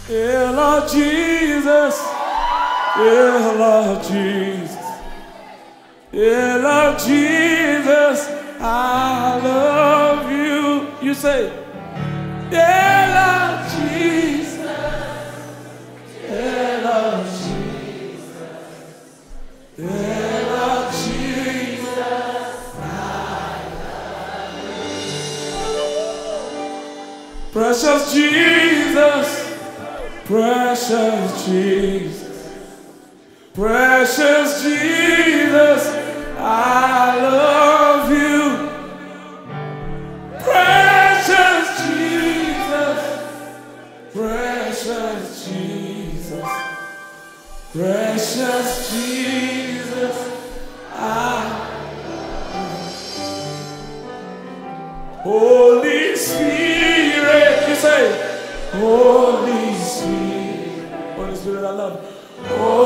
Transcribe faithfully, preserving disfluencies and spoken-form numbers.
Yeah, Lord Jesus. Yeah, Lord Jesus. Yeah, Lord Jesus. I love you. You say, yeah, Lord Jesus. Yeah, Lord Jesus. Yeah, Lord Jesus. I love you. Precious Jesus. Precious Jesus. Precious Jesus. I love you. Precious Jesus. Precious Jesus. Precious Jesus. I Holy Spirit, you say, Holy Spirit, Holy Spirit, I love you.